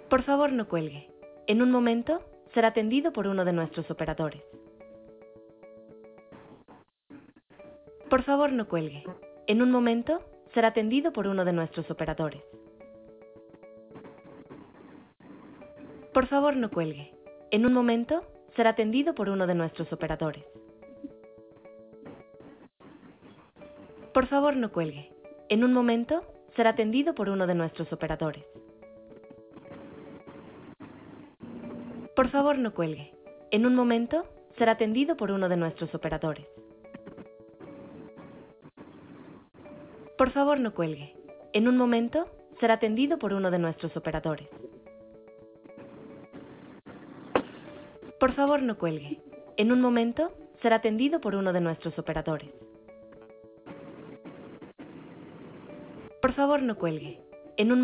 Por favor, no cuelgue. En un momento será atendido por uno de nuestros operadores. Por favor, no cuelgue. En un momento será atendido por uno de nuestros operadores. Por favor, no cuelgue. En un momento será atendido por uno de nuestros operadores. Por favor, no cuelgue. En un momento será atendido por uno de nuestros operadores. Por favor, no cuelgue. En un momento será atendido por uno de nuestros operadores. Por favor, no cuelgue. En un momento será atendido por uno de nuestros operadores. Por favor, no cuelgue. En un momento será atendido por uno de nuestros operadores. Por favor, no cuelgue. En un